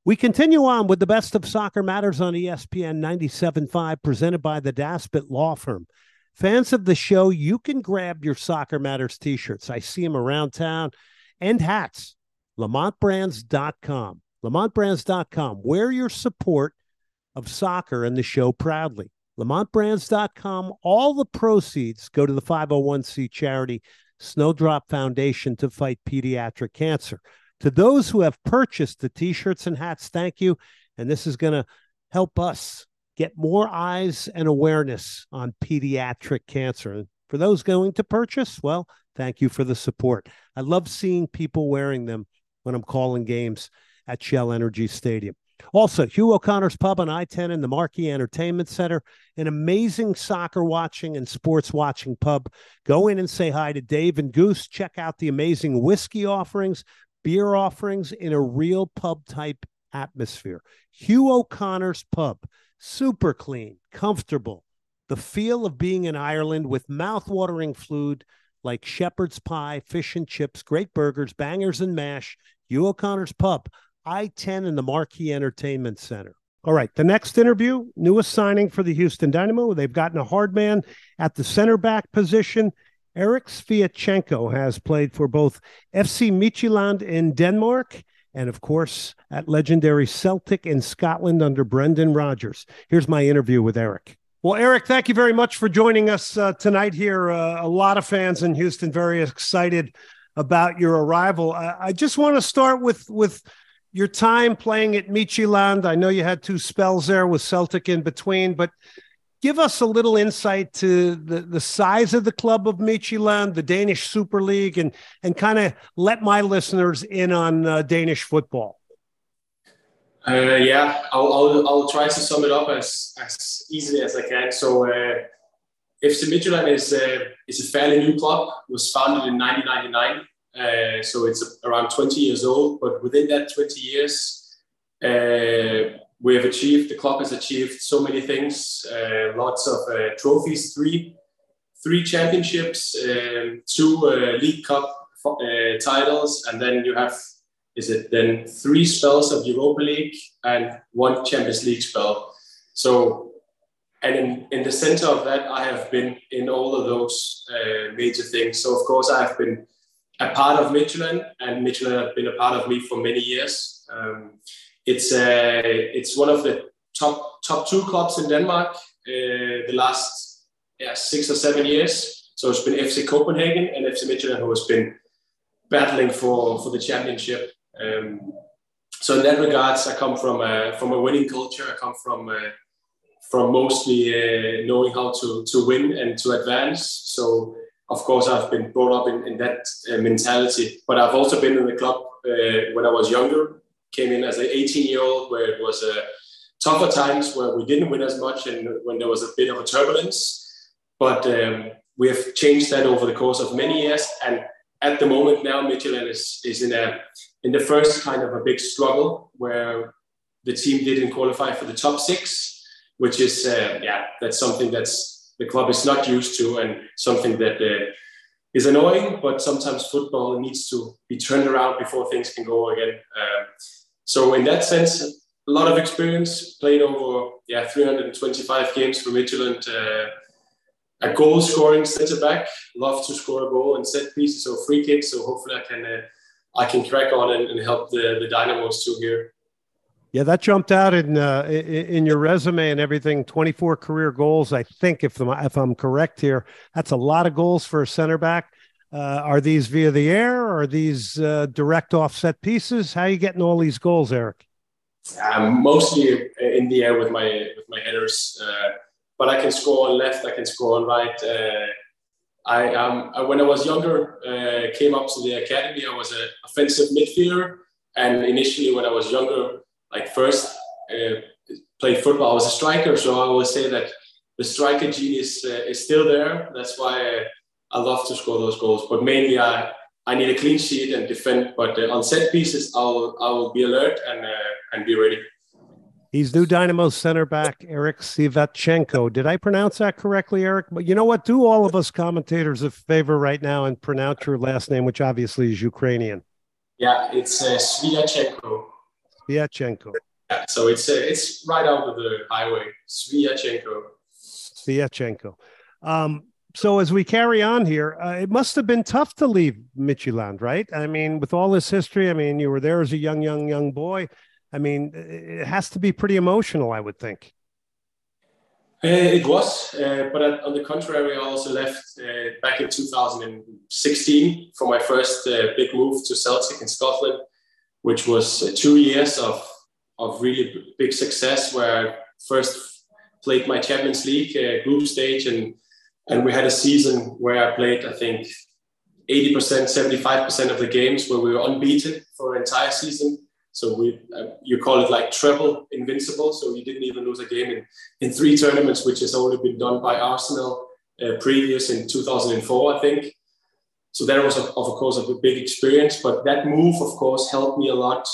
We continue on with the best of Soccer Matters on ESPN 97.5, presented by the Daspit Law Firm. Fans of the show, you can grab your Soccer Matters t-shirts. I see them around town, and hats. LamontBrands.com. LamontBrands.com. Wear your support of soccer and the show proudly. LamontBrands.com. All the proceeds go to the 501c charity Snowdrop Foundation to fight pediatric cancer. To those who have purchased the t-shirts and hats, thank you. And this is going to help us get more eyes and awareness on pediatric cancer. And for those going to purchase, well, thank you for the support. I love seeing people wearing them when I'm calling games at Shell Energy Stadium. Also, Hugh O'Connor's Pub on I-10 in the Marquee Entertainment Center, an amazing soccer watching and sports watching pub. Go in and say hi to Dave and Goose. Check out the amazing whiskey offerings, beer offerings in a real pub type atmosphere. Hugh O'Connor's Pub, super clean, comfortable, the feel of being in Ireland with mouth-watering food like shepherd's pie, fish and chips, great burgers, bangers and mash. Hugh O'Connor's Pub, I-10 in the Marquee Entertainment Center. All right, the next interview, newest signing for the Houston Dynamo. They've gotten a hard man at the center back position. Erik Sviatchenko has played for both FC Midtjylland in Denmark and, of course, at legendary Celtic in Scotland under Brendan Rodgers. Here's my interview with Erik. Well, Erik, thank you very much for joining us tonight here. A lot of fans in Houston very excited about your arrival. I just want to start with your time playing at Midtjylland. I know you had 2 spells there with Celtic in between, but give us a little insight to the size of the club of Midtjylland, the Danish Super League, and kind of let my listeners in on Danish football. I'll try to sum it up as easily as I can. So FC Midtjylland is a fairly new club. It was founded in 1999, so it's around 20 years old. But within that 20 years, the club has achieved so many things, lots of trophies, three championships, 2 League Cup titles, and then you have, 3 spells of Europa League and 1 Champions League spell. So, and in the center of that, I have been in all of those major things. So, of course, I have been a part of Midtjylland, and Midtjylland have been a part of me for many years. It's one of the top 2 clubs in Denmark the last 6 or 7 years. So it's been FC Copenhagen and FC Midtjylland who has been battling for the championship. So in that regards, I come from a winning culture. I come from mostly knowing how to win and to advance. So of course I've been brought up in that mentality. But I've also been in the club when I was younger. Came in as an 18-year-old where it was tougher times where we didn't win as much and when there was a bit of a turbulence. But we have changed that over the course of many years. And at the moment now, Midtjylland is in the first kind of a big struggle where the team didn't qualify for the top 6, which is, that's something that's the club is not used to and something that is annoying, but sometimes football needs to be turned around before things can go again. So in that sense, a lot of experience, played over 325 games for Midtjylland, a goal-scoring centre-back, love to score a goal and set pieces or free kicks, so hopefully I can crack on and help the Dynamos too here. Yeah, that jumped out in your resume and everything. 24 career goals, I think, if I'm correct here. That's a lot of goals for a center back. Are these via the air, or are these direct offset pieces? How are you getting all these goals, Erik? Mostly in the air with my headers, but I can score on left. I can score on right. When I was younger, came up to the academy. I was an offensive midfielder, and initially when I was younger, first played football, I was a striker. So I always say that the striker gene is still there. That's why I love to score those goals. But mainly I need a clean sheet and defend. But on set pieces, I will be alert and be ready. He's new Dynamo center back, Erik Sviatchenko. Did I pronounce that correctly, Erik? But you know what? Do all of us commentators a favor right now and pronounce your last name, which obviously is Ukrainian. Yeah, it's Sviatchenko. Sviatchenko. Yeah, so it's right out of the highway. Sviatchenko. So as we carry on here, it must have been tough to leave Midtjylland, right? I mean, with all this history, I mean, you were there as a young boy. I mean, it has to be pretty emotional, I would think. It was, but on the contrary, I also left back in 2016 for my first big move to Celtic in Scotland, which was 2 years of really big success, where I first played my Champions League group stage, and we had a season where I played, I think, 80%, 75% of the games where we were unbeaten for an entire season. So you call it like treble invincible. So we didn't even lose a game in 3 tournaments, which has only been done by Arsenal previous in 2004, I think. So that was, of course, a big experience. But that move, of course, helped me a lot.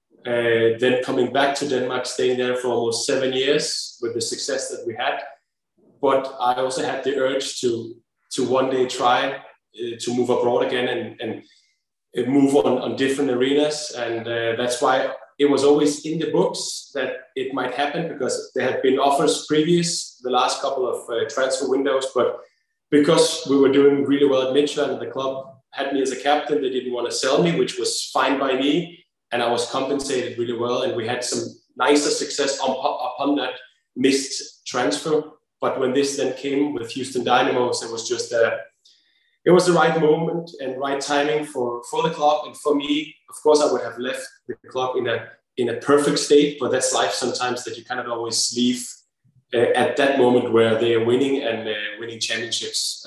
Then coming back to Denmark, staying there for almost 7 years with the success that we had. But I also had the urge to one day try to move abroad again and move on different arenas. And that's why it was always in the books that it might happen, because there had been offers previous, the last couple of transfer windows. But because we were doing really well at Midtjylland and the club had me as a captain, they didn't want to sell me, which was fine by me. And I was compensated really well. And we had some nicer success upon that missed transfer. But when this then came with Houston Dynamos, it was just it was the right moment and right timing for the club and for me. Of course, I would have left the club in a perfect state, but that's life sometimes, that you cannot always leave at that moment where they are winning and winning championships.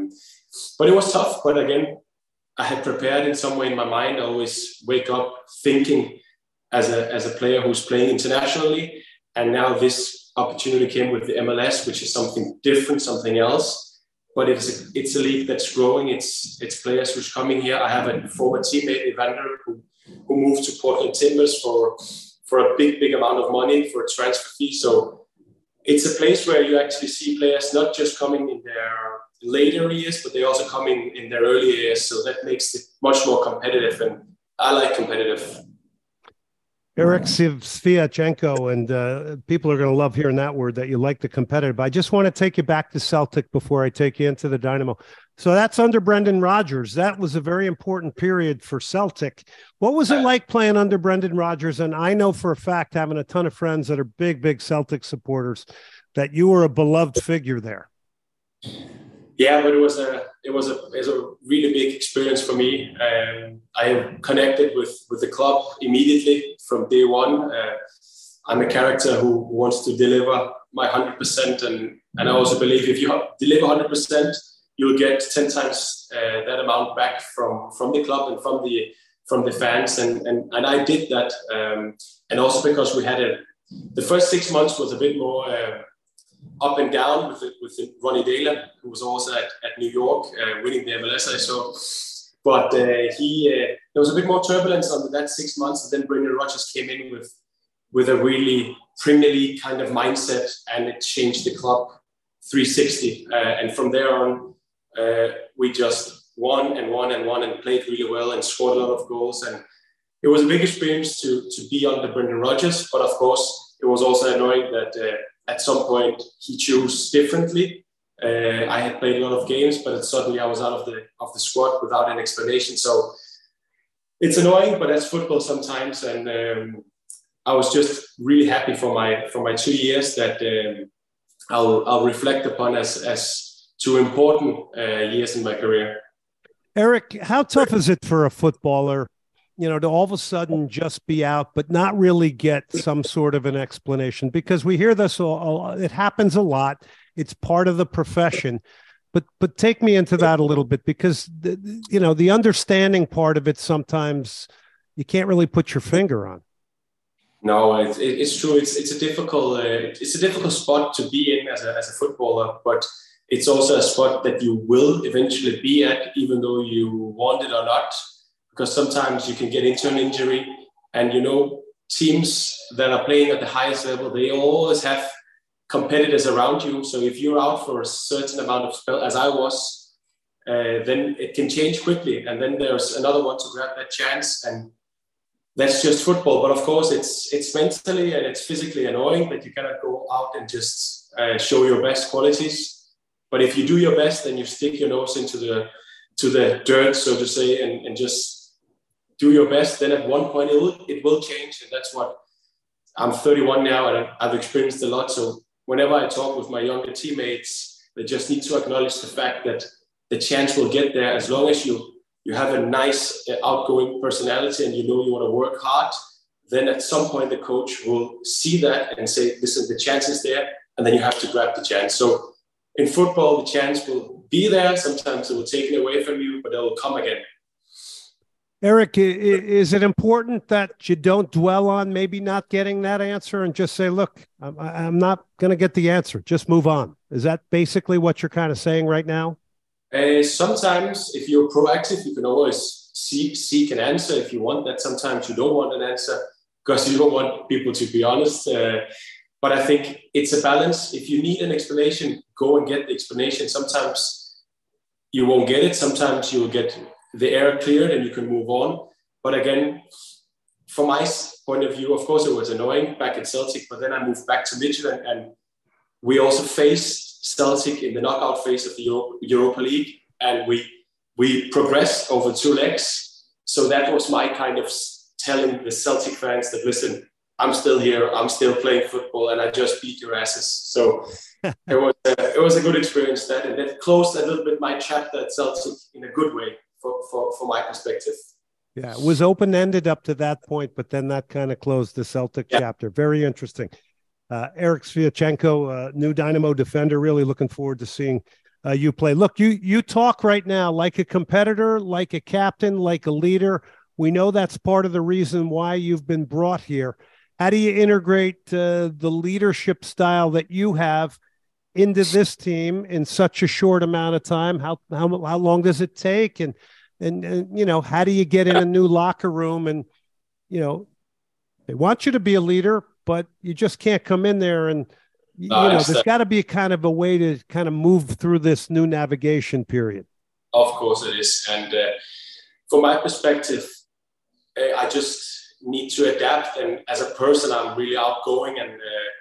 But it was tough. But again, I had prepared in some way in my mind. I always wake up thinking as a player who's playing internationally, and now this opportunity came with the MLS, which is something different, something else. But it's a league that's growing. It's players who's coming here. I have a former teammate, Evander, who moved to Portland Timbers for a big amount of money for a transfer fee. So it's a place where you actually see players not just coming in their later years, but they also coming in their early years. So that makes it much more competitive, and I like competitive. Erik Sviatchenko, and people are going to love hearing that word, that you like the competitive. I just want to take you back to Celtic before I take you into the Dynamo. So that's under Brendan Rodgers. That was a very important period for Celtic. What was it like playing under Brendan Rodgers? And I know for a fact, having a ton of friends that are big Celtic supporters, that you were a beloved figure there. Yeah, but it was a really big experience for me. I connected with the club immediately from day one. I'm a character who wants to deliver my 100%, and I also believe if you deliver 100%, you'll get 10 times that amount back from the club and from the fans, and I did that. And also because we had the first 6 months was a bit more up and down with Ronnie Deila, who was also at New York, winning the MLS, I saw. But there was a bit more turbulence under that 6 months, and then Brendan Rodgers came in with a really Premier League kind of mindset, and it changed the club 360. And from there on, we just won and played really well and scored a lot of goals. And it was a big experience to be under Brendan Rodgers. But of course, it was also annoying that at some point he chose differently. I had played a lot of games, but suddenly I was out of the squad without an explanation. So it's annoying, but that's football sometimes. And I was just really happy for my 2 years that I'll reflect upon as 2 important years in my career. Erik, how tough is it for a footballer, to all of a sudden just be out, but not really get some sort of an explanation? Because we hear this, it happens a lot. It's part of the profession. But take me into that a little bit, because, the understanding part of it, sometimes you can't really put your finger on. No, it's true. It's a difficult spot to be in as a footballer, but it's also a spot that you will eventually be at, even though you want it or not. Because sometimes you can get into an injury, and teams that are playing at the highest level, they always have competitors around you. So if you're out for a certain amount of spell, as I was, then it can change quickly, and then there's another one to grab that chance. And that's just football. But of course, it's mentally and it's physically annoying that you cannot go out and just show your best qualities. But if you do your best, then you stick your nose into the dirt, so to say, and just do your best. Then at one point it will change, and that's what I'm 31 now, and I've experienced a lot. So whenever I talk with my younger teammates, they just need to acknowledge the fact that the chance will get there as long as you have a nice outgoing personality and you know you want to work hard. Then at some point the coach will see that and say, listen, the chance is there, and then you have to grab the chance. So in football, the chance will be there. Sometimes it will take it away from you, but it will come again. Erik, is it important that you don't dwell on maybe not getting that answer and just say, look, I'm not going to get the answer, just move on? Is that basically what you're kind of saying right now? Sometimes if you're proactive, you can always seek an answer if you want that. Sometimes you don't want an answer because you don't want people to be honest. But I think it's a balance. If you need an explanation, go and get the explanation. Sometimes you won't get it. Sometimes you will get the air cleared and you can move on. But again, from my point of view, of course, it was annoying back at Celtic, but then I moved back to Midtjylland, and we also faced Celtic in the knockout phase of the Europa League, and we progressed over 2 legs. So that was my kind of telling the Celtic fans that, listen, I'm still here, I'm still playing football, and I just beat your asses. So it was a good experience, and that closed a little bit my chapter at Celtic in a good way for my perspective. Yeah, it was open-ended up to that point, but then that kind of closed the Celtic chapter. Very interesting. Erik Sviatchenko, new Dynamo defender, really looking forward to seeing you play. Look, you talk right now like a competitor, like a captain, like a leader. We know that's part of the reason why you've been brought here. How do you integrate the leadership style that you have into this team in such a short amount of time? How long does it take? And you know, how do you get in a new locker room? And, you know, they want you to be a leader, but you just can't come in there and, you know, there's got to be kind of a way to kind of move through this new navigation period. Of course it is. And from my perspective, I just need to adapt. And as a person, I'm really outgoing, and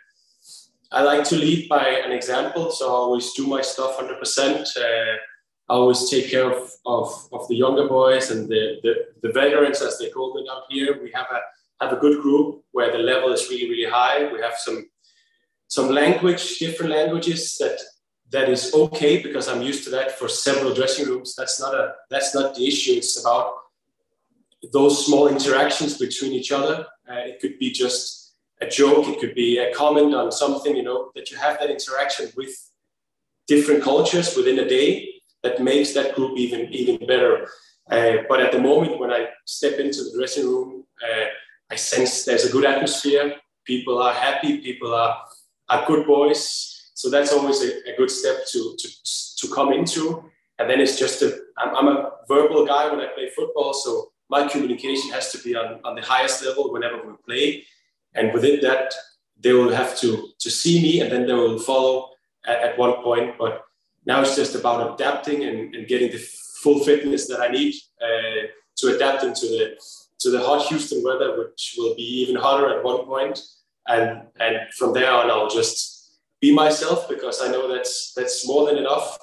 I like to lead by an example. So I always do my stuff 100%. I always take care of the younger boys and the veterans, as they call them out here. We have a good group where the level is really, really high. We have some language, different languages that is okay, because I'm used to that for several dressing rooms. That's not the issue. It's about those small interactions between each other. It could be just a joke. It could be a comment on something, you know, that you have that interaction with different cultures within a day that makes that group even better. But at the moment, when I step into the dressing room, I sense there's a good atmosphere. People are happy. People are good boys. So that's always a good step to come into. And then it's just I'm a verbal guy when I play football. So my communication has to be on the highest level whenever we play. And within that, they will have to see me, and then they will follow at one point. But now it's just about adapting and getting the full fitness that I need to adapt into the hot Houston weather, which will be even hotter at one point. And from there on, I'll just be myself, because I know that's more than enough.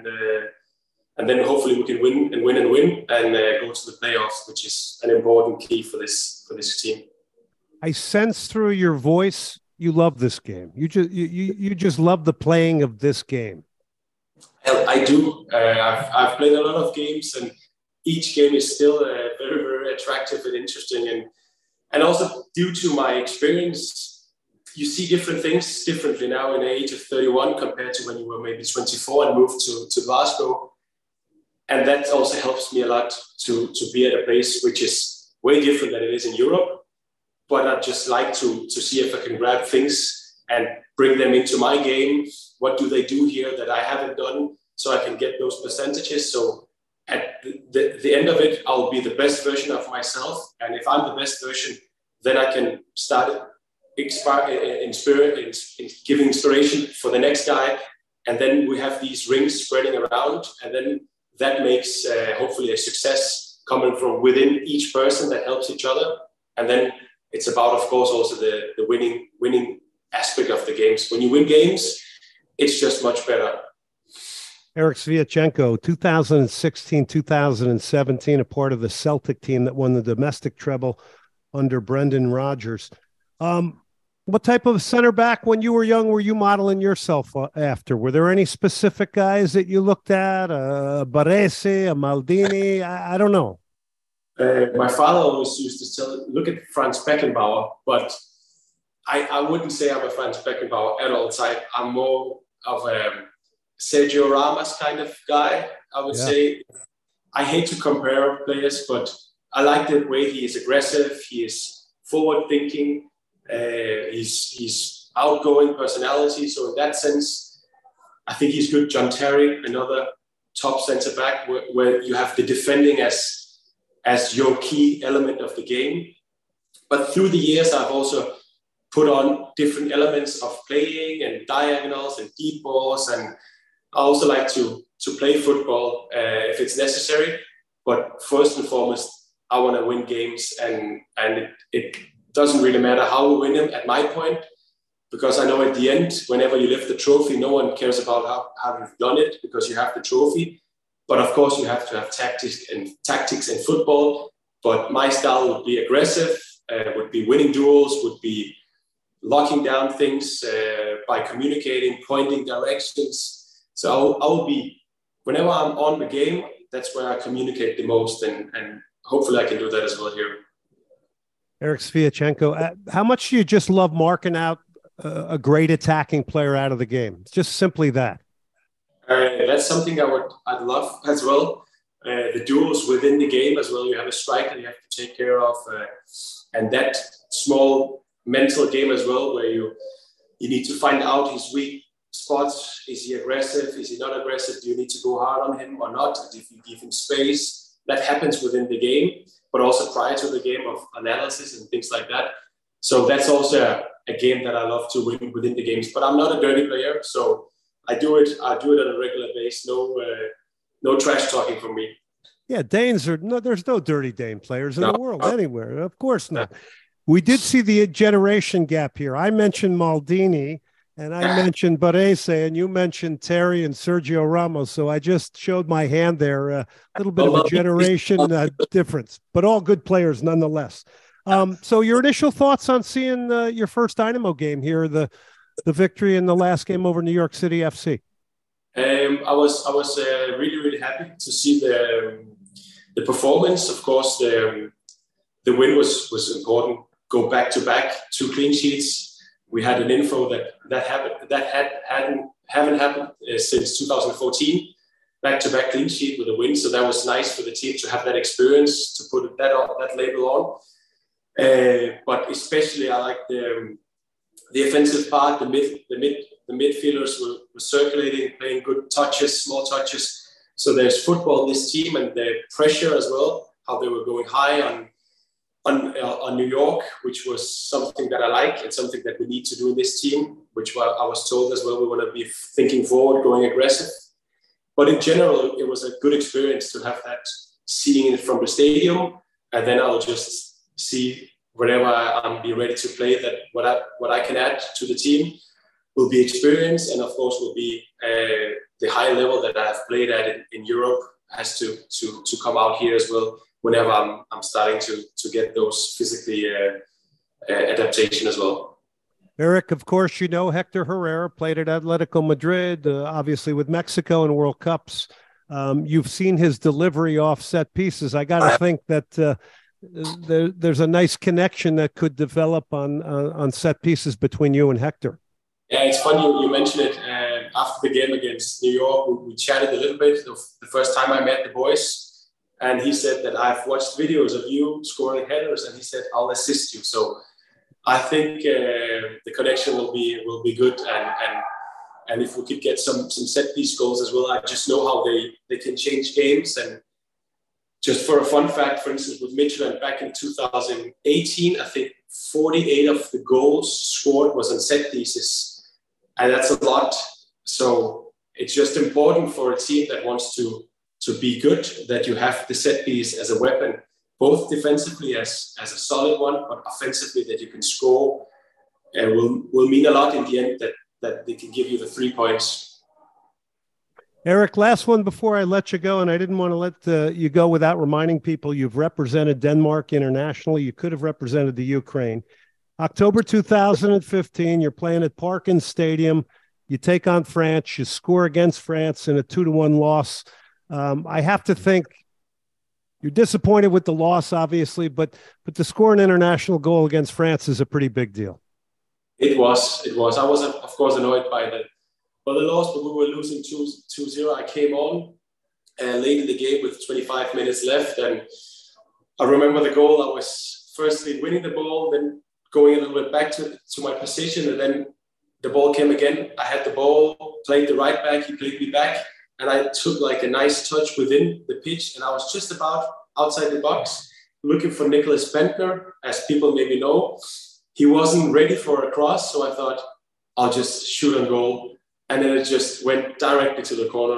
And then hopefully we can win and go to the playoffs, which is an important key for this team. I sense through your voice you love this game. You just love the playing of this game. I do. I've played a lot of games, and each game is still very, very attractive and interesting. And also due to my experience, you see different things differently now in the age of 31 compared to when you were maybe 24 and moved to Glasgow. And that also helps me a lot to be at a place which is way different than it is in Europe. But I just like to see if I can grab things and bring them into my game. What do they do here that I haven't done, so I can get those percentages? So at the end of it, I'll be the best version of myself. And if I'm the best version, then I can start giving inspiration for the next guy. And then we have these rings spreading around. And then that makes hopefully a success coming from within each person that helps each other. And then it's about, of course, also the winning aspect of the games. When you win games, it's just much better. Erik Sviatchenko, 2016, 2017, a part of the Celtic team that won the domestic treble under Brendan Rodgers. What type of center back when you were young were you modeling yourself after? Were there any specific guys that you looked at? Baresi, a Maldini? I don't know. My father always used to look at Franz Beckenbauer, but I wouldn't say I'm a Franz Beckenbauer at all type. I'm more of a Sergio Ramos kind of guy, I would say. I hate to compare players, but I like the way he is aggressive. He is forward-thinking. He's outgoing personality. So in that sense, I think he's good. John Terry, another top centre-back, where you have the defending as your key element of the game. But through the years, I've also put on different elements of playing and diagonals and deep balls. And I also like to play football if it's necessary. But first and foremost, I want to win games. And it doesn't really matter how we win them at my point, because I know at the end, whenever you lift the trophy, no one cares about how you've done it because you have the trophy. But of course, you have to have tactics in football. But my style would be aggressive, would be winning duels, would be locking down things by communicating, pointing directions. So I will be, whenever I'm on the game, that's where I communicate the most. And hopefully I can do that as well here. Erik Sviatchenko, how much do you just love marking out a great attacking player out of the game? It's just simply that. That's something I'd love as well. The duels within the game as well. You have a striker you have to take care of, and that small mental game as well, where you need to find out his weak spots. Is he aggressive? Is he not aggressive? Do you need to go hard on him or not? If you give him space, that happens within the game, but also prior to the game of analysis and things like that. So that's also a game that I love to win within the games. But I'm not a dirty player, so I do it on a regular basis. No trash talking from me. Yeah, Danes there's no dirty Dane players in the world anywhere. Of course not. We did see the generation gap here. I mentioned Maldini and I mentioned Baresi, and you mentioned Terry and Sergio Ramos. So I just showed my hand there, a little bit of a generation difference, but all good players nonetheless. So your initial thoughts on seeing your first Dynamo game here, the victory in the last game over New York City FC? I was really, really happy to see the performance. Of course, the win was important. Go back to back, 2 clean sheets. We had an info that haven't happened since 2014. Back to back clean sheet with a win, so that was nice for the team to have that experience, to put that label on. But especially, I like the offensive part. The midfielders were circulating, playing good touches, small touches. So there's football in this team, and the pressure as well, how they were going high on New York, which was something that I like and something that we need to do in this team, which I was told as well. We want to be thinking forward, going aggressive. But in general, it was a good experience to have that, seeing it from the stadium, and then I'll just see whenever I'm be ready to play that what I can add to the team will be experience, and of course will be the high level that I've played at in Europe has to come out here as well. Whenever I'm starting to get those physically adaptation as well. Erik, of course, you know Hector Herrera played at Atletico Madrid, obviously with Mexico in World Cups. You've seen his delivery off set pieces. I got to think that there's a nice connection that could develop on set pieces between you and Hector. Yeah, it's funny you mentioned it. After the game against New York, we chatted a little bit. The first time I met the boys. And he said that I've watched videos of you scoring headers, and he said I'll assist you. So I think the connection will be good, and if we could get some set piece goals as well, I just know how they can change games. And just for a fun fact, for instance, with Midtjylland back in 2018, I think 48 of the goals scored was on set pieces, and that's a lot. So it's just important for a team that wants to be good, that you have the set piece as a weapon. both defensively as a solid one, but offensively that you can score will mean a lot in the end, that they can give you the 3 points. Erik, last one before I let you go, and I didn't want to let you go without reminding people you've represented Denmark internationally. You could have represented the Ukraine. October 2015, you're playing at Parken Stadium. You take on France. You score against France in a 2-1 loss. I have to think you're disappointed with the loss, obviously, but to score an international goal against France is a pretty big deal. It was. I was, of course, annoyed by the loss, but we were losing 2-0. I came on late in the game with 25 minutes left, and I remember the goal. I was firstly winning the ball, then going a little bit back to my position, and then the ball came again. I had the ball, played the right back, he played me back, and I took like a nice touch within the pitch, and I was just about outside the box looking for Nicklas Bendtner. As people maybe know, he wasn't ready for a cross, so I thought I'll just shoot on goal. And then it just went directly to the corner.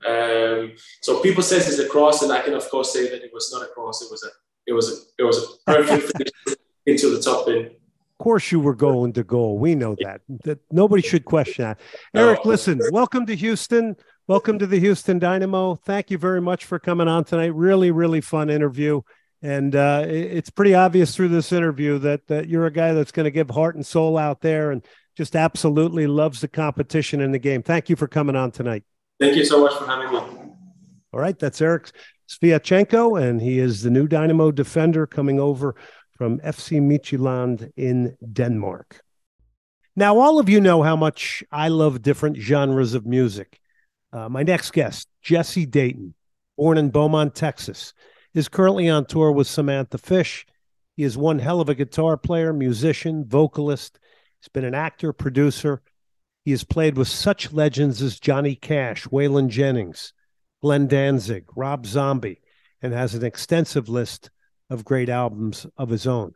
So people say it's a cross, and I can of course say that it was not a cross. It was a perfect finish into the top bin. Of course, you were going to goal. We know that nobody should question that. Erik, listen, welcome to Houston. Welcome to the Houston Dynamo. Thank you very much for coming on tonight. Really, really fun interview. And it's pretty obvious through this interview that you're a guy that's going to give heart and soul out there and just absolutely loves the competition in the game. Thank you for coming on tonight. Thank you so much for having me. All right, that's Erik Sviatchenko, and he is the new Dynamo defender coming over from FC Midtjylland in Denmark. Now, all of you know how much I love different genres of music. My next guest, Jesse Dayton, born in Beaumont, Texas, is currently on tour with Samantha Fish. He is one hell of a guitar player, musician, vocalist. He's been an actor, producer. He has played with such legends as Johnny Cash, Waylon Jennings, Glenn Danzig, Rob Zombie, and has an extensive list of great albums of his own.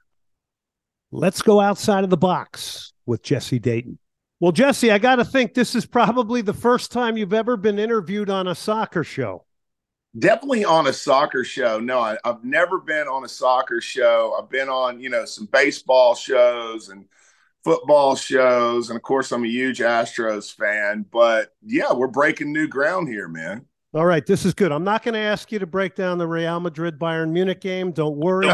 Let's go outside of the box with Jesse Dayton. Well, Jesse, I got to think this is probably the first time you've ever been interviewed on a soccer show. Definitely on a soccer show. No, I've never been on a soccer show. I've been on, some baseball shows and football shows. And of course, I'm a huge Astros fan. But yeah, we're breaking new ground here, man. All right, this is good. I'm not going to ask you to break down the Real Madrid-Bayern Munich game. Don't worry.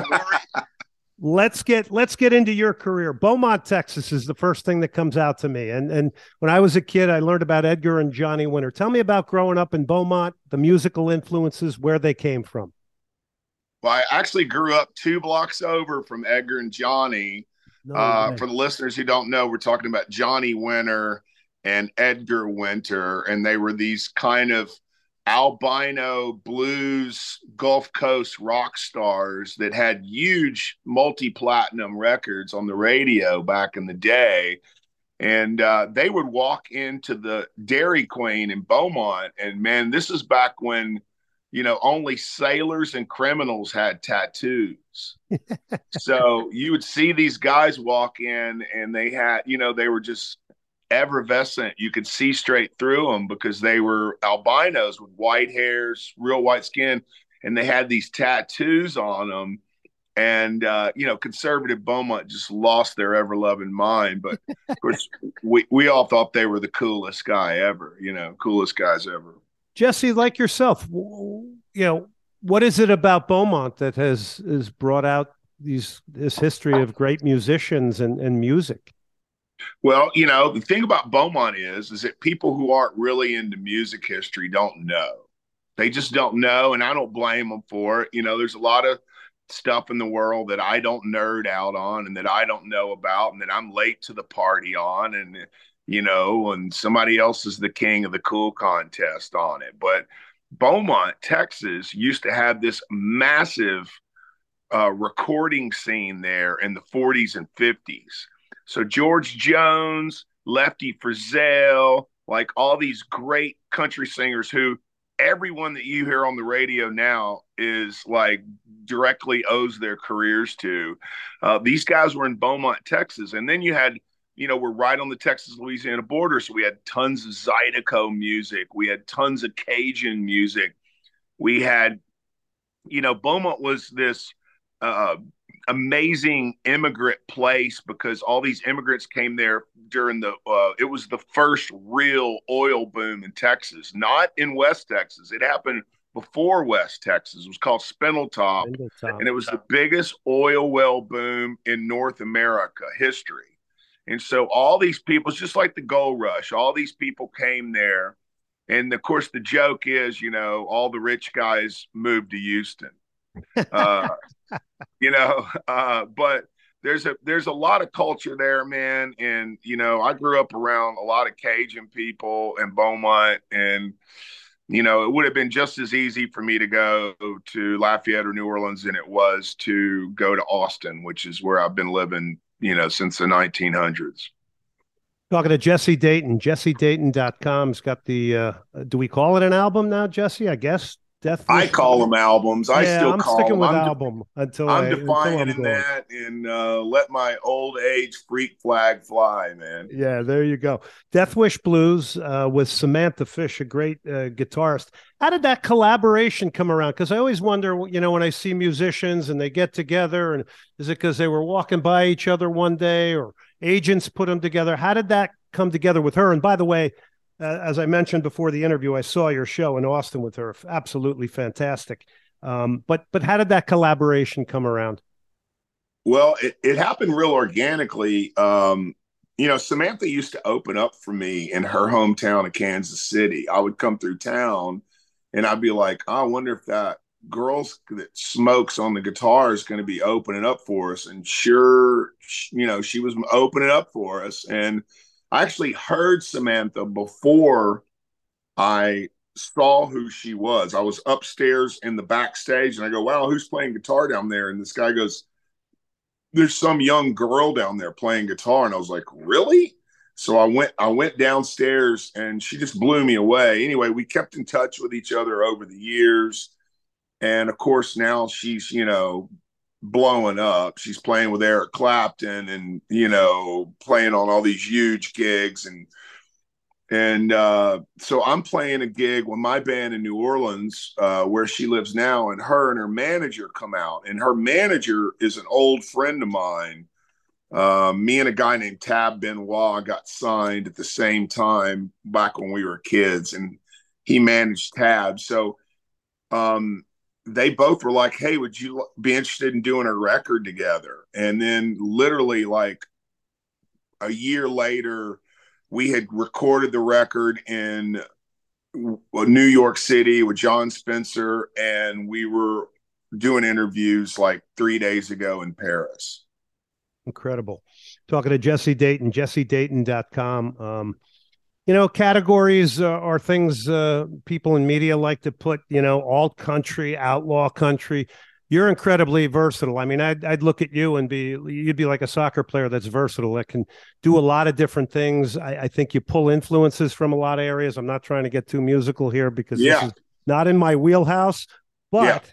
Let's get into your career. Beaumont, Texas is the first thing that comes out to me. And when I was a kid, I learned about Edgar and Johnny Winter. Tell me about growing up in Beaumont, the musical influences, where they came from. Well, I actually grew up 2 blocks over from Edgar and Johnny. For the listeners who don't know, we're talking about Johnny Winter and Edgar Winter, and they were these kind of albino blues Gulf Coast rock stars that had huge multi-platinum records on the radio back in the day. And they would walk into the Dairy Queen in Beaumont, and man, this is back when only sailors and criminals had tattoos. So you would see these guys walk in, and they had, they were just effervescent. You could see straight through them because they were albinos with white hairs, real white skin, and they had these tattoos on them. And, conservative Beaumont just lost their ever-loving mind. But, of course, we all thought they were the coolest guys ever. Jesse, like yourself, what is it about Beaumont that has brought out this history of great musicians and music? Well, the thing about Beaumont is that people who aren't really into music history don't know. They just don't know, and I don't blame them for it. There's a lot of stuff in the world that I don't nerd out on and that I don't know about and that I'm late to the party on, and and somebody else is the king of the cool contest on it. But Beaumont, Texas used to have this massive recording scene there in the 40s and 50s. So George Jones, Lefty Frizzell, like all these great country singers who everyone that you hear on the radio now is like directly owes their careers to. These guys were in Beaumont, Texas. And then you had, we're right on the Texas-Louisiana border. So we had tons of Zydeco music. We had tons of Cajun music. We had, Beaumont was this amazing immigrant place because all these immigrants came there during it was the first real oil boom in Texas, not in West Texas. It happened before West Texas. It was called Spindletop, and it was the biggest oil well boom in North America history. And so all these people, it's just like the gold rush, all these people came there. And of course, the joke is, all the rich guys moved to Houston. But there's a lot of culture there, man. And, I grew up around a lot of Cajun people in Beaumont, and, it would have been just as easy for me to go to Lafayette or New Orleans than it was to go to Austin, which is where I've been living, since the 1900s. Talking to Jesse Dayton, jessedayton.com's got the, do we call it an album now, Jesse? I guess. I call them albums. I'm sticking with album until I'm defining that and let my old age freak flag fly, man. Yeah, there you go. Death Wish Blues with Samantha Fish, a great guitarist. How did that collaboration come around? Because I always wonder, when I see musicians and they get together, and is it because they were walking by each other one day or agents put them together? How did that come together with her? And by the way, as I mentioned before the interview, I saw your show in Austin with her. Absolutely fantastic. But how did that collaboration come around? Well, it happened real organically. Samantha used to open up for me in her hometown of Kansas City. I would come through town and I'd be like, I wonder if that girl that smokes on the guitar is going to be opening up for us. And sure, she was opening up for us. And I actually heard Samantha before I saw who she was. I was upstairs in the backstage and I go, wow, who's playing guitar down there? And this guy goes, there's some young girl down there playing guitar. And I was like, really? So I went downstairs and she just blew me away. Anyway, we kept in touch with each other over the years. And of course, now she's, blowing up. She's playing with Eric Clapton and, playing on all these huge gigs. And so I'm playing a gig with my band in New Orleans, where she lives now, and her manager come out, and her manager is an old friend of mine. Me and a guy named Tab Benoit got signed at the same time back when we were kids, and he managed Tab. So, they both were like, hey, would you be interested in doing a record together? And then literally like a year later, we had recorded the record in New York City with John Spencer, and we were doing interviews like 3 days ago in Paris. Incredible. Talking to Jesse Dayton, jessedayton.com. Categories are things people in media like to put, alt country, outlaw country. You're incredibly versatile. I mean, I'd look at you and you'd be like a soccer player that's versatile, that can do a lot of different things. I think you pull influences from a lot of areas. I'm not trying to get too musical here because this is not in my wheelhouse, but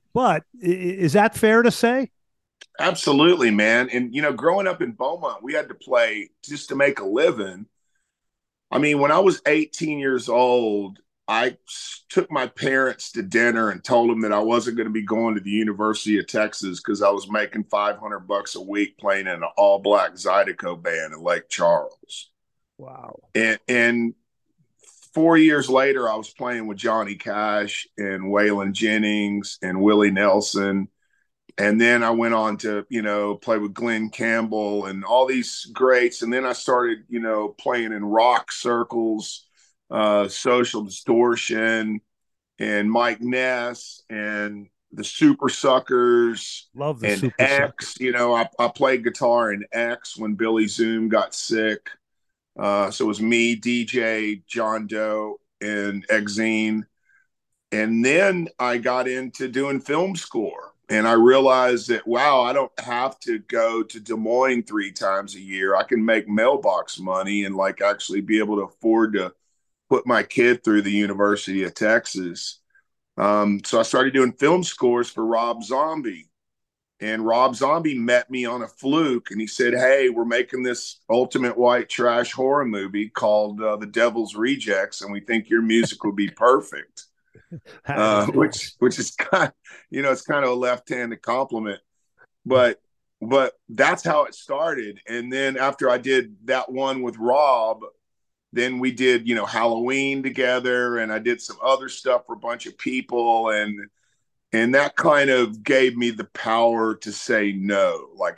is that fair to say? Absolutely, man. And, growing up in Beaumont, we had to play just to make a living. I mean, when I was 18 years old, I took my parents to dinner and told them that I wasn't going to be going to the University of Texas because I was making $500 a week playing in an all-black Zydeco band in Lake Charles. Wow. And 4 years later, I was playing with Johnny Cash and Waylon Jennings and Willie Nelson. And then I went on to, play with Glenn Campbell and all these greats. And then I started, playing in rock circles, Social Distortion and Mike Ness and the Super Suckers. Love the and Super X. Suckers. I played guitar in X when Billy Zoom got sick. So it was me, DJ, John Doe, and Exene. And then I got into doing film score. And I realized that, wow, I don't have to go to Des Moines 3 times a year. I can make mailbox money and actually be able to afford to put my kid through the University of Texas. So I started doing film scores for Rob Zombie. And Rob Zombie met me on a fluke, and he said, hey, we're making this ultimate white trash horror movie called The Devil's Rejects, and we think your music would be perfect. Which is kind of, it's kind of a left-handed compliment. but that's how it started. And then after I did that one with Rob, then we did, Halloween together, and I did some other stuff for a bunch of people. And that kind of gave me the power to say no. Like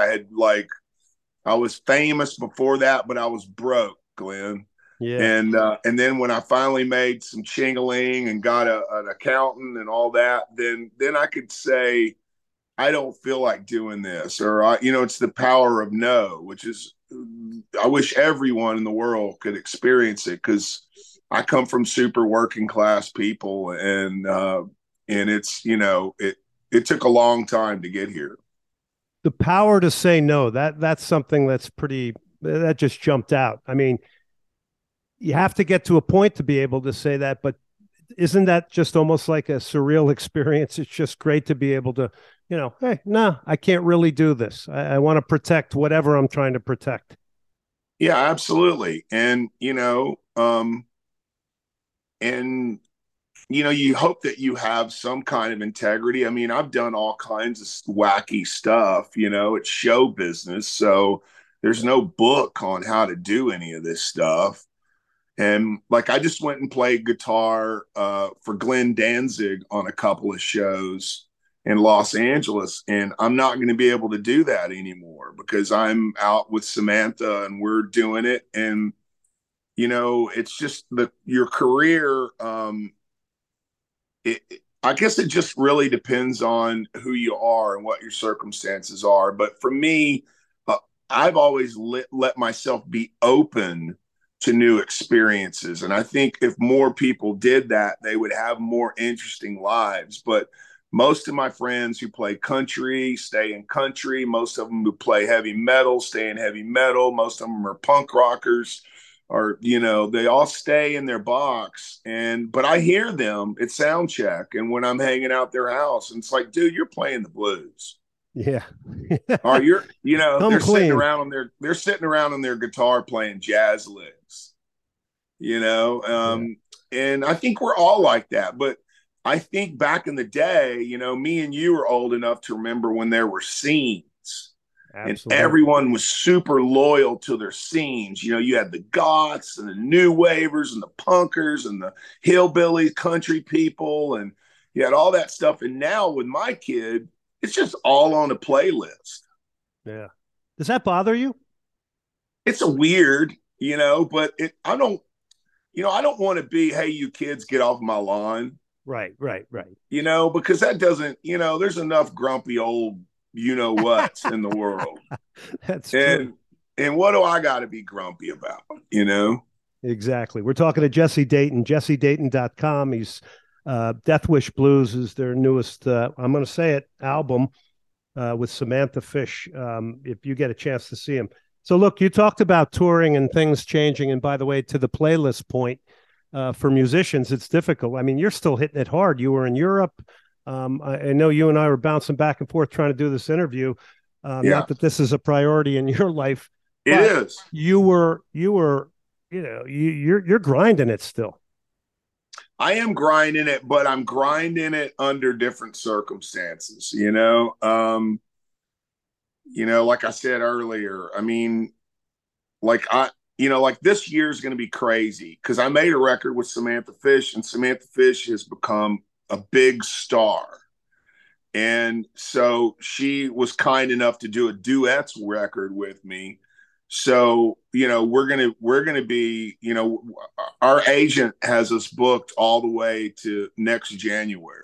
I was famous before that, but I was broke, Glenn. Yeah. And then when I finally made some chingling and got an accountant and all that, then I could say, I don't feel like doing this, or it's the power of no, which is, I wish everyone in the world could experience it, because I come from super working class people, and it's, it took a long time to get here. The power to say no, that's something that just jumped out. I mean, you have to get to a point to be able to say that, but isn't that just almost like a surreal experience? It's just great to be able to, hey, no, I can't really do this. I want to protect whatever I'm trying to protect. Yeah, absolutely. And, you hope that you have some kind of integrity. I mean, I've done all kinds of wacky stuff, it's show business. So there's no book on how to do any of this stuff. And like, I just went and played guitar for Glenn Danzig on a couple of shows in Los Angeles. And I'm not going to be able to do that anymore, because I'm out with Samantha and we're doing it. And, it's just your career. I guess it just really depends on who you are and what your circumstances are. But for me, I've always let myself be open to new experiences. And I think if more people did that, they would have more interesting lives. But most of my friends who play country stay in country. Most of them who play heavy metal stay in heavy metal. Most of them are punk rockers, or, they all stay in their box. But I hear them at sound check and when I'm hanging out their house, and it's like, dude, you're playing the blues. Yeah. Or they're sitting around on their guitar playing jazz licks, and I think we're all like that. But I think back in the day, me and you were old enough to remember when there were scenes. Absolutely. And everyone was super loyal to their scenes. You had the goths and the new wavers and the punkers and the hillbilly country people, and you had all that stuff. And now with my kid, it's just all on a playlist. Yeah. Does that bother you? It's a weird, but I don't want to be, hey, you kids, get off my lawn. Right. Because that doesn't, there's enough grumpy old, what's in the world. That's true. And what do I got to be grumpy about, Exactly. We're talking to Jesse Dayton, jessedayton.com. He's Death Wish Blues is their newest, I'm going to say it, album with Samantha Fish, if you get a chance to see him. So look, you talked about touring and things changing. And by the way, to the playlist point, for musicians, it's difficult. I mean, you're still hitting it hard. You were in Europe. I know you and I were bouncing back and forth trying to do this interview. Not that this is a priority in your life. It is. You're grinding it still. I am grinding it, but I'm grinding it under different circumstances, like I said earlier, I mean, like this year is going to be crazy because I made a record with Samantha Fish, and Samantha Fish has become a big star. And so she was kind enough to do a duets record with me. So, we're going to be, our agent has us booked all the way to next January.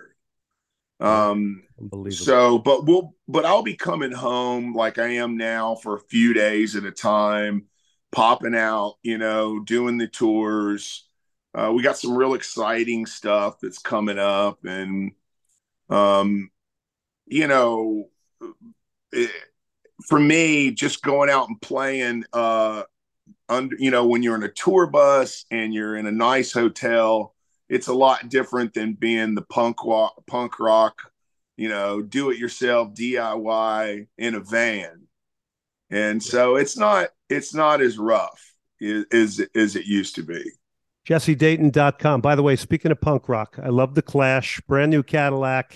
So, but I'll be coming home like I am now for a few days at a time, popping out, doing the tours. We got some real exciting stuff that's coming up, and, for me, just going out and playing, when you're in a tour bus and you're in a nice hotel, it's a lot different than being the punk rock, do it yourself, DIY in a van. And so it's not as rough as it used to be. jessedayton.com. By the way, speaking of punk rock, I love the Clash, brand new Cadillac.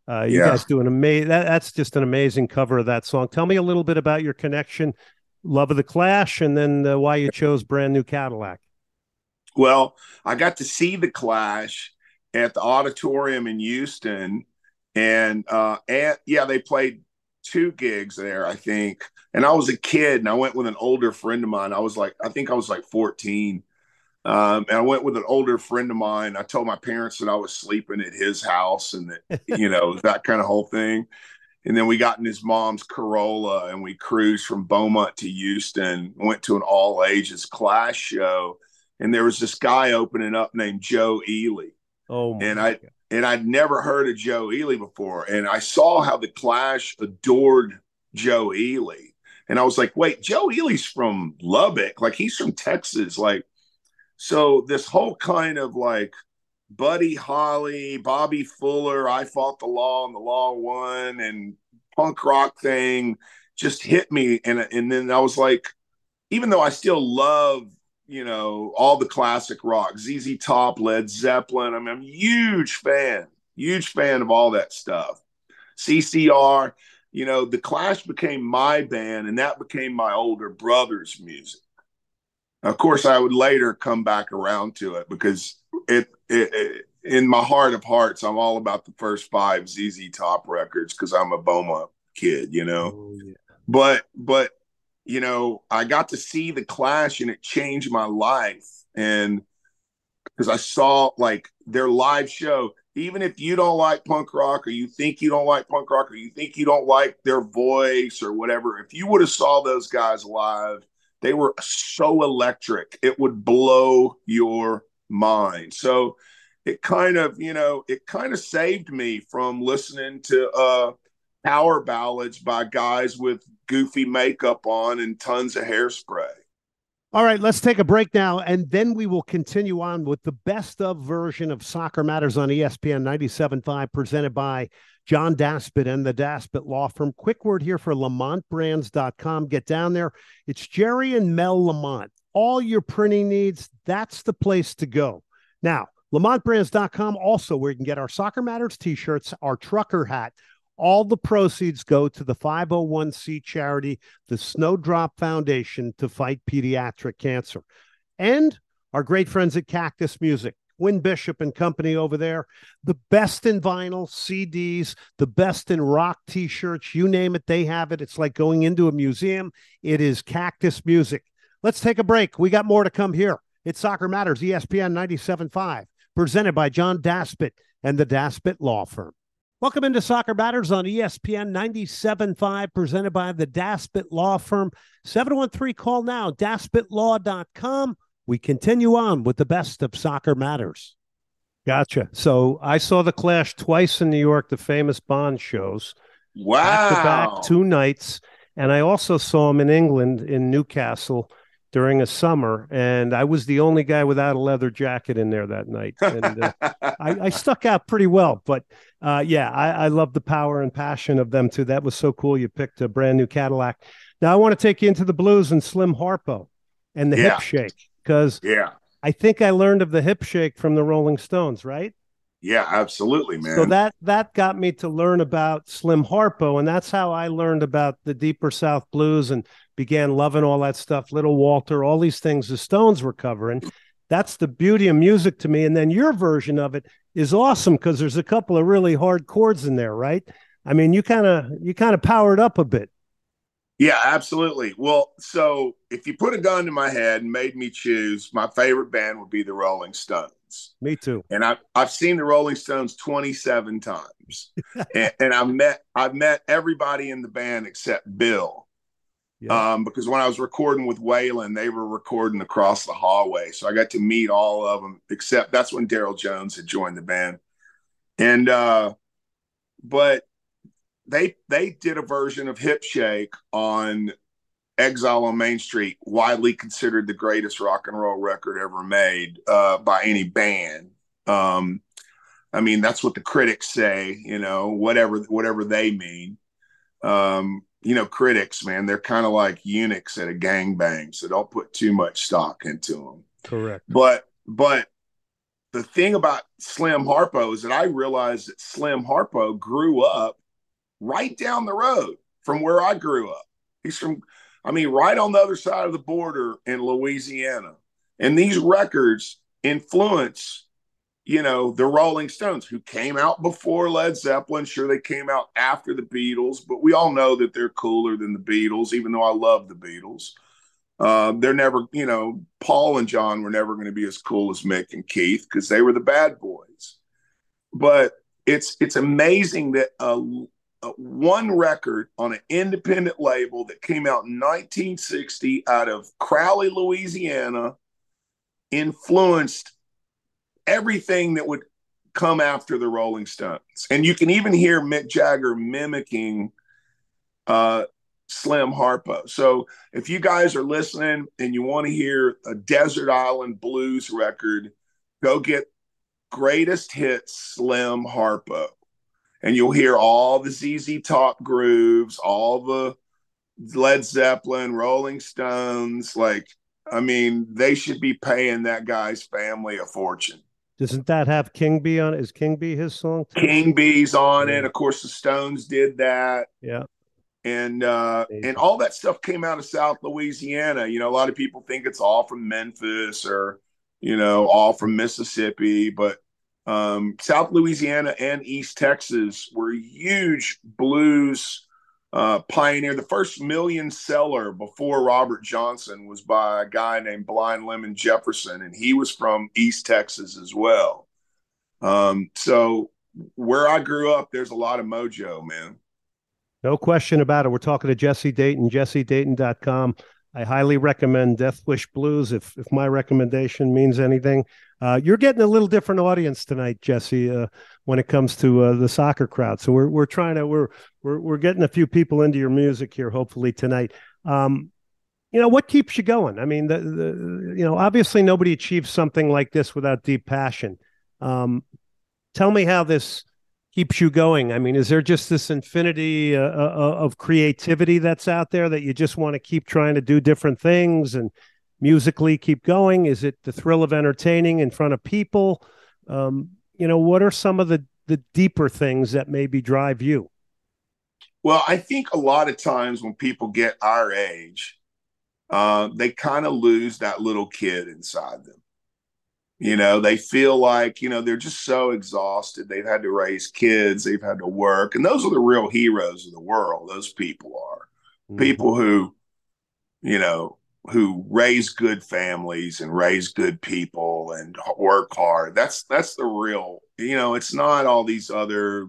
You guys do an amazing. That's just an amazing cover of that song. Tell me a little bit about your connection, love of the Clash, and then why you chose Brand New Cadillac. Well, I got to see the Clash at the Auditorium in Houston, and they played 2 gigs there, I think. And I was a kid, and I went with an older friend of mine. I think I was like 14. And I went with an older friend of mine. I told my parents that I was sleeping at his house and that, that kind of whole thing. And then we got in his mom's Corolla and we cruised from Beaumont to Houston, went to an all ages Clash show. And there was this guy opening up named Joe Ely. Oh, my God. And I'd never heard of Joe Ely before. And I saw how the Clash adored Joe Ely. And I was like, wait, Joe Ely's from Lubbock. Like, he's from Texas. Like, so this whole kind of like Buddy Holly, Bobby Fuller, I Fought the Law and the Law Won, and punk rock thing just hit me. And then I was like, even though I still love, all the classic rock, ZZ Top, Led Zeppelin, I'm a huge fan of all that stuff. CCR, the Clash became my band, and that became my older brother's music. Of course, I would later come back around to it because it in my heart of hearts, I'm all about the first 5 ZZ Top records because I'm a Beaumont kid, Oh, yeah. But I got to see the Clash and it changed my life. And because I saw like their live show, even if you don't like punk rock or you think you don't like punk rock or you think you don't like their voice or whatever, if you would have saw those guys live, they were so electric. It would blow your mind. So it kind of saved me from listening to power ballads by guys with goofy makeup on and tons of hairspray. All right, let's take a break now, and then we will continue on with the best of version of Soccer Matters on ESPN 97.5, presented by John Daspit and the Daspit Law Firm. Quick word here for LamontBrands.com. Get down there. It's Jerry and Mel Lamont. All your printing needs, that's the place to go. Now, LamontBrands.com also where you can get our Soccer Matters t-shirts, our trucker hat. All the proceeds go to the 501c charity, the Snowdrop Foundation, to fight pediatric cancer. And our great friends at Cactus Music, Win Bishop and company over there, the best in vinyl, CDs, the best in rock t-shirts, you name it, they have it. It's like going into a museum. It is Cactus Music. Let's take a break. We got more to come here. It's Soccer Matters, ESPN 97.5, presented by John Daspit and the Daspit Law Firm. Welcome into Soccer Matters on ESPN 97.5, presented by the Daspit Law Firm. 713 call now, daspitlaw.com. We continue on with the best of Soccer Matters. Gotcha. So I saw the Clash twice in New York, the famous Bond shows. Wow. Back-to-back 2 nights. And I also saw them in England, in Newcastle, during a summer. And I was the only guy without a leather jacket in there that night. And I stuck out pretty well. But I love the power and passion of them too. That was so cool. You picked a Brand New Cadillac. Now I want to take you into the blues and Slim Harpo and the hip shake, because I think I learned of the hip shake from the Rolling Stones, right? Yeah, absolutely, man. So that got me to learn about Slim Harpo, and that's how I learned about the Deeper South Blues and began loving all that stuff, Little Walter, all these things the Stones were covering. That's the beauty of music to me. And then your version of it is awesome because there's a couple of really hard chords in there, right? I mean, you kind of powered up a bit. Yeah, absolutely. Well, so if you put a gun to my head and made me choose, my favorite band would be the Rolling Stones. Me too. And I've seen the Rolling Stones 27 times. and I've met everybody in the band except Bill. Yeah. Because when I was recording with Waylon, they were recording across the hallway. So I got to meet all of them, except that's when Daryl Jones had joined the band. And but they did a version of Hip Shake on Exile on Main Street, widely considered the greatest rock and roll record ever made by any band. I mean, that's what the critics say, whatever they mean. Critics, man, they're kind of like eunuchs at a gangbang, so don't put too much stock into them. Correct. But the thing about Slim Harpo is that I realized that Slim Harpo grew up right down the road from where I grew up. He's from, I mean, right on the other side of the border in Louisiana. And these records influence, you know, the Rolling Stones, who came out before Led Zeppelin. Sure, they came out after the Beatles, but we all know that they're cooler than the Beatles, even though I love the Beatles. They're never, you know, Paul and John were never going to be as cool as Mick and Keith because they were the bad boys. But it's amazing that one record on an independent label that came out in 1960 out of Crowley, Louisiana, influenced everything that would come after the Rolling Stones. And you can even hear Mick Jagger mimicking Slim Harpo. So if you guys are listening and you want to hear a Desert Island Blues record, go get Greatest Hits Slim Harpo. And you'll hear all the ZZ Top grooves, all the Led Zeppelin, Rolling Stones. Like, I mean, they should be paying that guy's family a fortune. Doesn't that have King Bee on it? Is King Bee his song too? King Bee's on it. Of course, the Stones did that. Yeah. And all that stuff came out of South Louisiana. You know, a lot of people think it's all from Memphis or, you know, all from Mississippi, but South Louisiana and East Texas were huge blues pioneer. The first million seller before Robert Johnson was by a guy named Blind Lemon Jefferson, and he was from East Texas as well. So where I grew up, there's a lot of mojo, man. No question about it. We're talking to Jesse Dayton, jessedayton.com. I highly recommend Death Wish Blues if my recommendation means anything. You're getting a little different audience tonight, Jesse, when it comes to the soccer crowd. So we're trying to we're getting a few people into your music here, hopefully tonight. You know, what keeps you going? I mean, you know, obviously nobody achieves something like this without deep passion. Tell me how this keeps you going. I mean, is there just this infinity of creativity that's out there that you just want to keep trying to do different things and musically keep going? Is it the thrill of entertaining in front of people? You know, what are some of the deeper things that maybe drive you? Well, I think a lot of times when people get our age, they kind of lose that little kid inside them. You know, they feel like, you know, they're just so exhausted. They've had to raise kids. They've had to work. And those are the real heroes of the world. Those people are people who, you know, who raise good families and raise good people and work hard. That's the real, you know, it's not all this other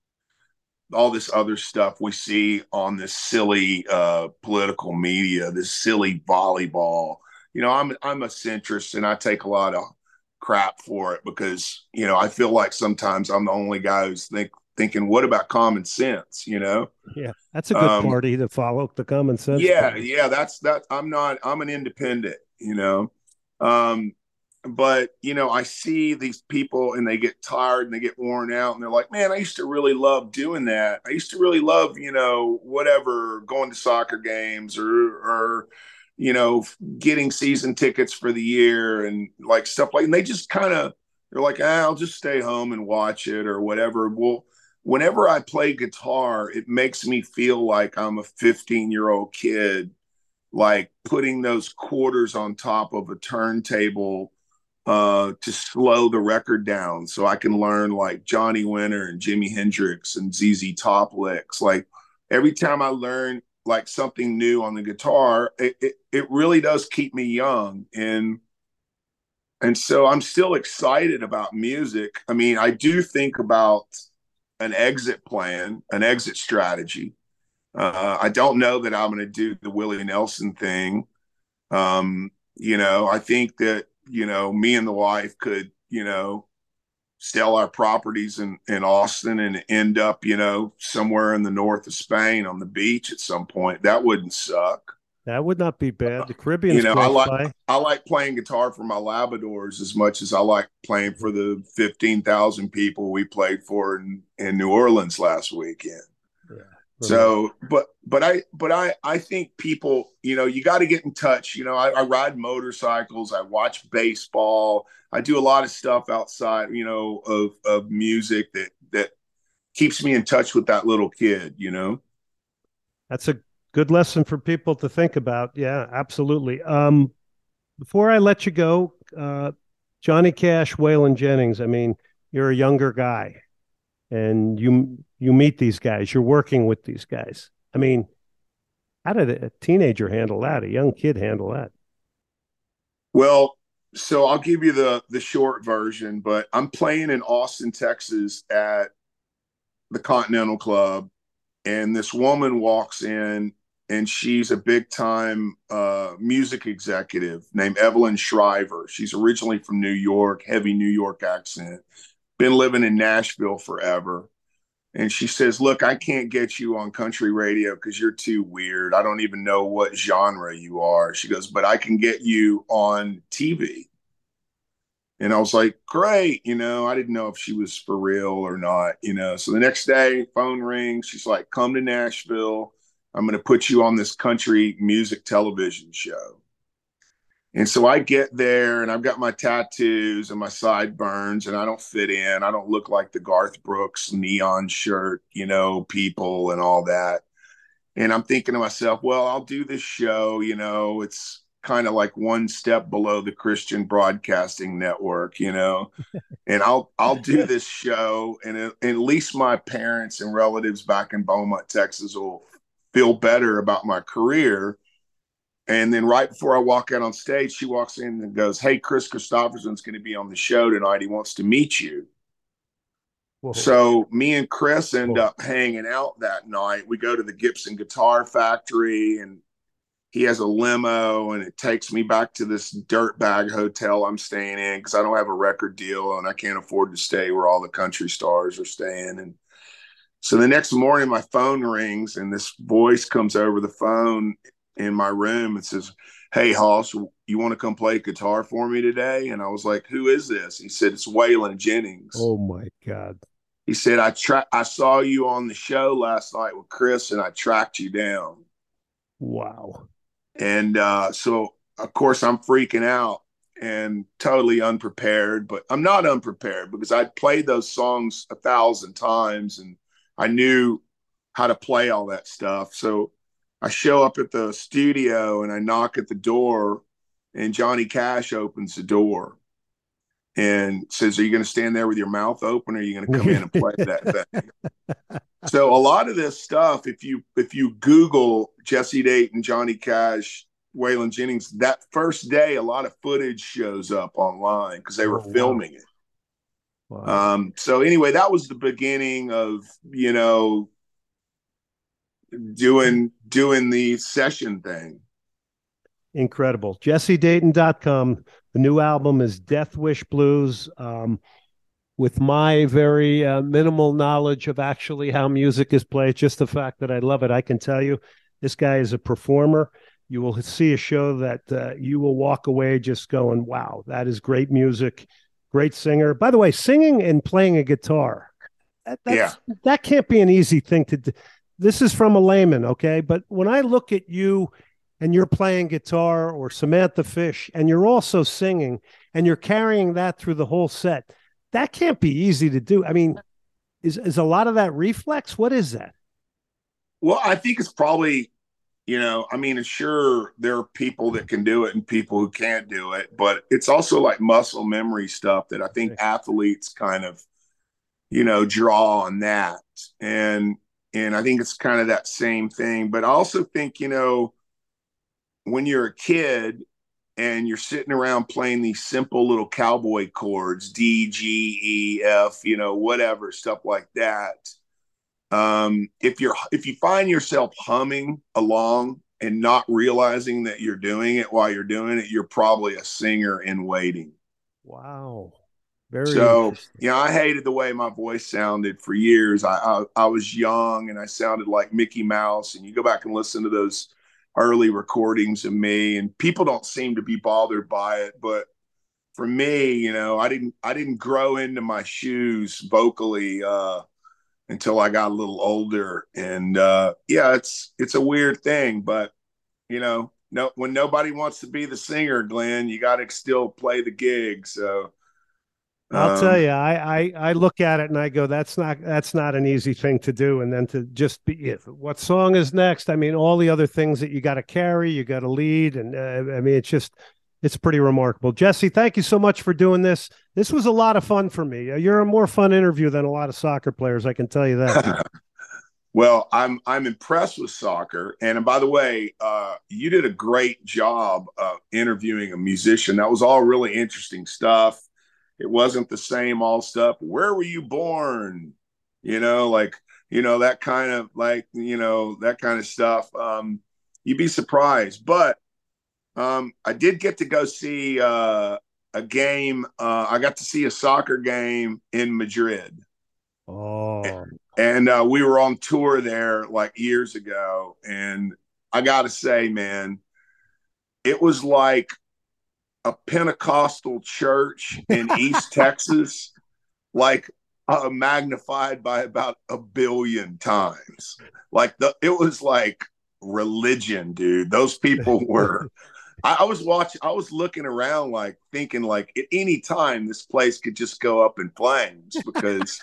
stuff we see on this silly political media, this silly volleyball. You know, I'm a centrist and I take a lot of crap for it because, you know, I feel like sometimes I'm the only guy who's thinking, what about common sense, you know? Yeah, that's a good party to follow, the common sense. Yeah, that's I'm an independent, you know. But, you know, I see these people and they get tired and they get worn out and they're like, man, I used to really love doing that. I used to really love, you know, whatever, going to soccer games or you know, getting season tickets for the year and like stuff like, and they just kind of, they're like, I'll just stay home and watch it or whatever. Well, whenever I play guitar, it makes me feel like I'm a 15-year-old kid, like putting those quarters on top of a turntable to slow the record down so I can learn like Johnny Winter and Jimi Hendrix and ZZ Top licks. Like every time I learn like something new on the guitar, it really does keep me young. And so I'm still excited about music. I mean, I do think about an exit plan, an exit strategy. I don't know that I'm going to do the Willie Nelson thing. You know, I think that, you know, me and the wife could, you know, sell our properties in Austin and end up, you know, somewhere in the north of Spain on the beach at some point. That wouldn't suck. That would not be bad. The Caribbean's you know, close I like playing guitar for my Labradors as much as I like playing for the 15,000 people we played for in New Orleans last weekend. So, I think people, you got to get in touch. I ride motorcycles, I watch baseball, I do a lot of stuff outside, of music that keeps me in touch with that little kid. That's a good lesson for people to think about. Yeah, absolutely. Before I let you go, Johnny Cash, Waylon Jennings. I mean, you're a younger guy, and you meet these guys. You're working with these guys. I mean, how did a teenager handle that? A young kid handle that? Well, so I'll give you the short version, but I'm playing in Austin, Texas at the Continental Club, and this woman walks in, and she's a big time music executive named Evelyn Shriver. She's originally from New York, heavy New York accent, been living in Nashville forever. And she says, look, I can't get you on country radio because you're too weird. I don't even know what genre you are. She goes, but I can get you on TV. And I was like, great. I didn't know if she was for real or not, So the next day, phone rings. She's like, come to Nashville. I'm going to put you on this country music television show. And so I get there, and I've got my tattoos and my sideburns, and I don't fit in. I don't look like the Garth Brooks neon shirt, people and all that. And I'm thinking to myself, well, I'll do this show. It's kind of like one step below the Christian Broadcasting Network, and I'll do this show, and at least my parents and relatives back in Beaumont, Texas will feel better about my career. And then right before I walk out on stage, she walks in and goes, hey, Chris Christopherson's going to be on the show tonight. He wants to meet you. Whoa. So me and Chris end up hanging out that night. We go to the Gibson Guitar Factory, and he has a limo, and it takes me back to this dirtbag hotel I'm staying in because I don't have a record deal and I can't afford to stay where all the country stars are staying. And so the next morning, my phone rings, and this voice comes over the phone in my room and says, hey, Hoss, you want to come play guitar for me today? And I was like, who is this? He said, it's Waylon Jennings. Oh my God. He said, I saw you on the show last night with Chris, and I tracked you down. Wow. And so of course I'm freaking out and totally unprepared, but I'm not unprepared because I'd played those songs 1,000 times and I knew how to play all that stuff. So I show up at the studio and I knock at the door, and Johnny Cash opens the door and says, are you going to stand there with your mouth open, or are you going to come in and play that thing? So a lot of this stuff, if you Google Jesse Dayton, Johnny Cash, Waylon Jennings, that first day, a lot of footage shows up online because they were filming it. Wow. So anyway, that was the beginning of, doing the session thing. Incredible. JesseDayton.com. The new album is Death Wish Blues. With my very minimal knowledge of actually how music is played, just the fact that I love it, I can tell you this guy is a performer. You will see a show that you will walk away just going, wow, that is great music, great singer. By the way, singing and playing a guitar, that can't be an easy thing to do. This is from a layman, okay? But when I look at you and you're playing guitar, or Samantha Fish, and you're also singing, and you're carrying that through the whole set, that can't be easy to do. I mean, is a lot of that reflex? What is that? Well, I think it's probably, sure, there are people that can do it and people who can't do it, but it's also like muscle memory stuff that I think athletes kind of, draw on that. And I think it's kind of that same thing. But I also think, when you're a kid and you're sitting around playing these simple little cowboy chords, D, G, E, F, whatever, stuff like that. If you find yourself humming along and not realizing that you're doing it while you're doing it, you're probably a singer in waiting. Wow. So, I hated the way my voice sounded for years. I was young and I sounded like Mickey Mouse, and you go back and listen to those early recordings of me, and people don't seem to be bothered by it. But for me, I didn't grow into my shoes vocally until I got a little older. And yeah, it's a weird thing, but you know, no, when nobody wants to be the singer, Glenn, you got to still play the gig. So I'll tell you, I look at it and I go, that's not an easy thing to do. And then to just be, what song is next? I mean, all the other things that you got to carry, you got to lead, and I mean, it's pretty remarkable. Jesse, thank you so much for doing this. This was a lot of fun for me. You're a more fun interview than a lot of soccer players, I can tell you that. Well, I'm impressed with soccer. And by the way, you did a great job interviewing a musician. That was all really interesting stuff. It wasn't the same old stuff. Where were you born? That kind of that kind of stuff. You'd be surprised. But I did get to go see a game. I got to see a soccer game in Madrid. Oh. And we were on tour there like years ago. And I got to say, man, it was like a Pentecostal church in East Texas, like magnified by about 1 billion times. It was like religion, dude. Those people were. I was looking around, like thinking, like at any time this place could just go up in flames because.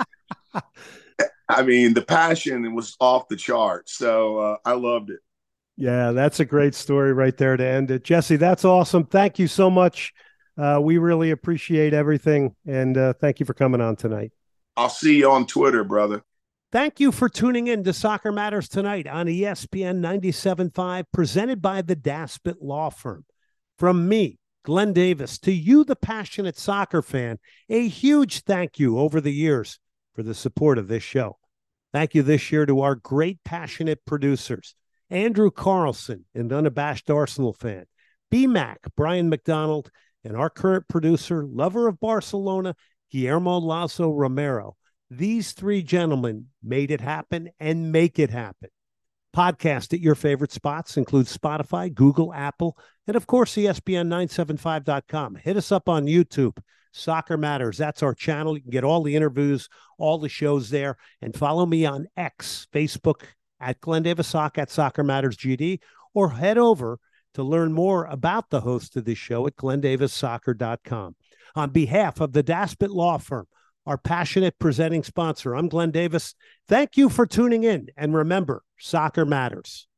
I mean, the passion was off the charts. So I loved it. Yeah, that's a great story right there to end it. Jesse, that's awesome. Thank you so much. We really appreciate everything. And thank you for coming on tonight. I'll see you on Twitter, brother. Thank you for tuning in to Soccer Matters Tonight on ESPN 97.5, presented by the Daspit Law Firm. From me, Glenn Davis, to you, the passionate soccer fan, a huge thank you over the years for the support of this show. Thank you this year to our great, passionate producers, Andrew Carlson, an unabashed Arsenal fan, B-Mac, Brian McDonald, and our current producer, lover of Barcelona, Guillermo Lazo Romero. These three gentlemen made it happen and make it happen. Podcast at your favorite spots include Spotify, Google, Apple, and of course, ESPN975.com. Hit us up on YouTube. Soccer Matters. That's our channel. You can get all the interviews, all the shows there, and follow me on X, Facebook at Glenn Davis Sock at Soccer Matters GD, or head over to learn more about the host of this show at glendavissoccer.com. On behalf of the Daspit Law Firm, our passionate presenting sponsor, I'm Glenn Davis. Thank you for tuning in, and remember, soccer matters.